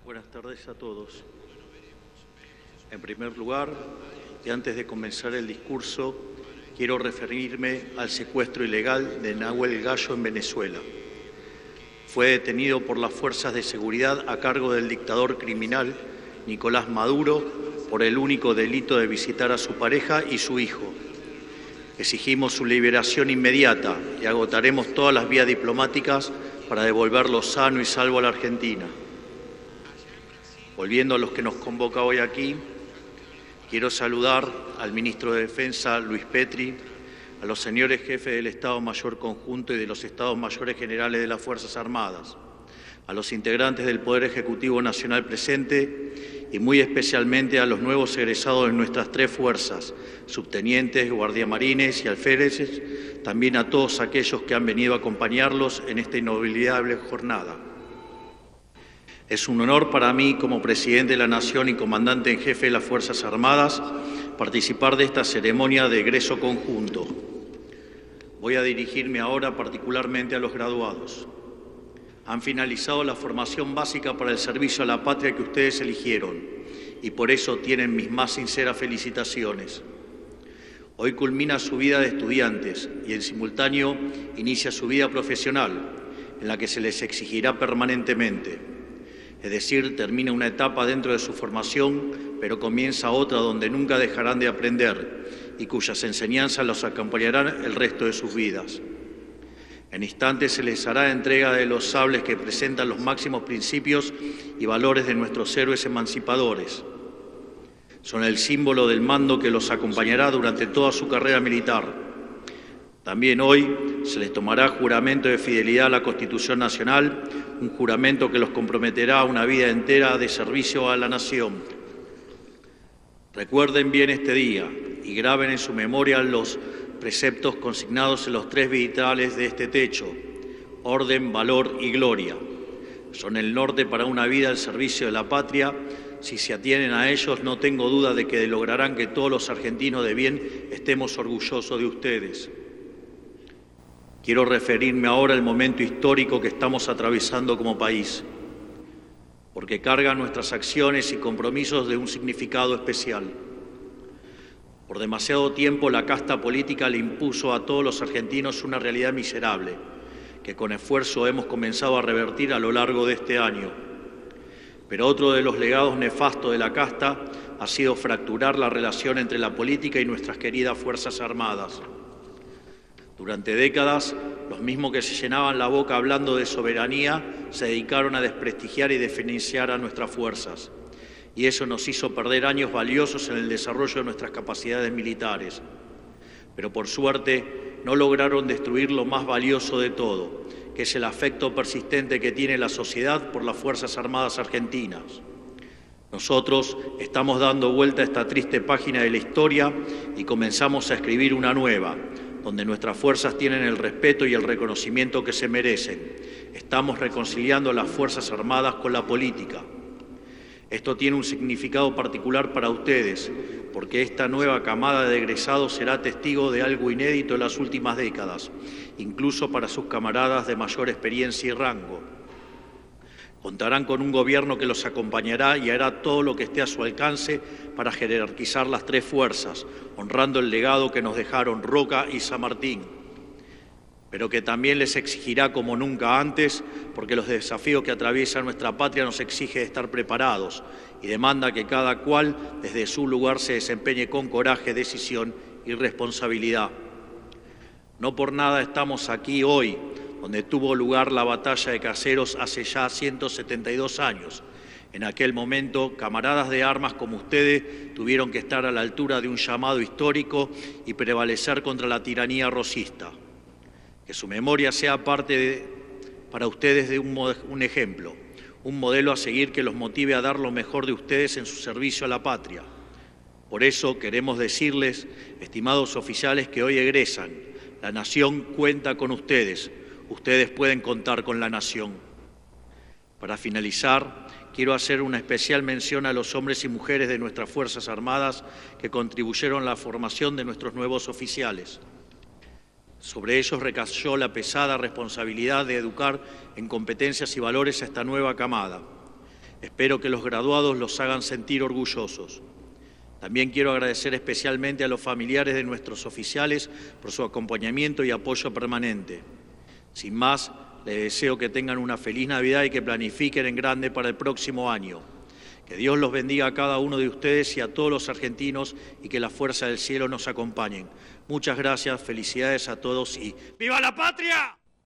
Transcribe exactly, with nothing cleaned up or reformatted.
Buenas tardes a todos. En primer lugar, y antes de comenzar el discurso, quiero referirme al secuestro ilegal de Nahuel Gallo en Venezuela. Fue detenido por las fuerzas de seguridad a cargo del dictador criminal Nicolás Maduro por el único delito de visitar a su pareja y su hijo. Exigimos su liberación inmediata y agotaremos todas las vías diplomáticas para devolverlo sano y salvo a la Argentina. Volviendo a los que nos convoca hoy aquí, quiero saludar al ministro de Defensa, Luis Petri, a los señores jefes del Estado Mayor Conjunto y de los Estados Mayores Generales de las Fuerzas Armadas, a los integrantes del Poder Ejecutivo Nacional presente y muy especialmente a los nuevos egresados de nuestras tres fuerzas, subtenientes, guardiamarines y alféreces, también a todos aquellos que han venido a acompañarlos en esta inolvidable jornada. Es un honor para mí, como presidente de la Nación y comandante en jefe de las Fuerzas Armadas, participar de esta ceremonia de egreso conjunto. Voy a dirigirme ahora particularmente a los graduados. Han finalizado la formación básica para el servicio a la patria que ustedes eligieron y por eso tienen mis más sinceras felicitaciones. Hoy culmina su vida de estudiantes y en simultáneo inicia su vida profesional, en la que se les exigirá permanentemente. Es decir, termina una etapa dentro de su formación, pero comienza otra donde nunca dejarán de aprender y cuyas enseñanzas los acompañarán el resto de sus vidas. En instantes se les hará entrega de los sables que presentan los máximos principios y valores de nuestros héroes emancipadores. Son el símbolo del mando que los acompañará durante toda su carrera militar. También hoy se les tomará juramento de fidelidad a la Constitución Nacional, un juramento que los comprometerá a una vida entera de servicio a la Nación. Recuerden bien este día y graben en su memoria los preceptos consignados en los tres vitales de este techo: orden, valor y gloria. Son el norte para una vida al servicio de la patria. Si se atienen a ellos, no tengo duda de que lograrán que todos los argentinos de bien estemos orgullosos de ustedes. Quiero referirme ahora al momento histórico que estamos atravesando como país, porque cargan nuestras acciones y compromisos de un significado especial. Por demasiado tiempo la casta política le impuso a todos los argentinos una realidad miserable, que con esfuerzo hemos comenzado a revertir a lo largo de este año. Pero otro de los legados nefastos de la casta ha sido fracturar la relación entre la política y nuestras queridas Fuerzas Armadas. Durante décadas, los mismos que se llenaban la boca hablando de soberanía se dedicaron a desprestigiar y diferenciar a nuestras fuerzas. Y eso nos hizo perder años valiosos en el desarrollo de nuestras capacidades militares. Pero por suerte no lograron destruir lo más valioso de todo, que es el afecto persistente que tiene la sociedad por las Fuerzas Armadas argentinas. Nosotros estamos dando vuelta a esta triste página de la historia y comenzamos a escribir una nueva, donde nuestras fuerzas tienen el respeto y el reconocimiento que se merecen. Estamos reconciliando a las Fuerzas Armadas con la política. Esto tiene un significado particular para ustedes, porque esta nueva camada de egresados será testigo de algo inédito en las últimas décadas, incluso para sus camaradas de mayor experiencia y rango. Contarán con un gobierno que los acompañará y hará todo lo que esté a su alcance para jerarquizar las tres fuerzas, honrando el legado que nos dejaron Roca y San Martín, pero que también les exigirá como nunca antes, porque los desafíos que atraviesa nuestra patria nos exige estar preparados y demanda que cada cual desde su lugar se desempeñe con coraje, decisión y responsabilidad. No por nada estamos aquí hoy, donde tuvo lugar la batalla de Caseros hace ya ciento setenta y dos años. En aquel momento, camaradas de armas como ustedes tuvieron que estar a la altura de un llamado histórico y prevalecer contra la tiranía rosista. Que su memoria sea parte de, para ustedes de un, un ejemplo, un modelo a seguir que los motive a dar lo mejor de ustedes en su servicio a la patria. Por eso queremos decirles, estimados oficiales que hoy egresan, la Nación cuenta con ustedes. Ustedes pueden contar con la Nación. Para finalizar, quiero hacer una especial mención a los hombres y mujeres de nuestras Fuerzas Armadas que contribuyeron a la formación de nuestros nuevos oficiales. Sobre ellos recayó la pesada responsabilidad de educar en competencias y valores a esta nueva camada. Espero que los graduados los hagan sentir orgullosos. También quiero agradecer especialmente a los familiares de nuestros oficiales por su acompañamiento y apoyo permanente. Sin más, les deseo que tengan una feliz Navidad y que planifiquen en grande para el próximo año. Que Dios los bendiga a cada uno de ustedes y a todos los argentinos y que la fuerza del cielo nos acompañen. Muchas gracias, felicidades a todos y ¡viva la patria!